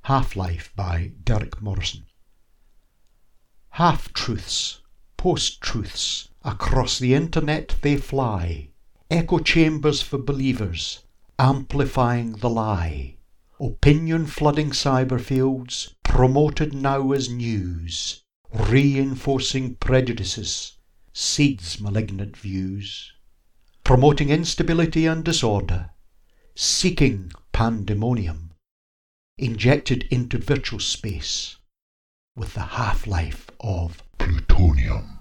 Half-Life by Derek Morrison. Half-truths, post-truths, across the internet they fly, echo chambers for believers, amplifying the lie. Opinion flooding cyberfields, promoted now as news, reinforcing prejudices, seeds malignant views, promoting instability and disorder, seeking pandemonium, injected into virtual space with the half-life of plutonium.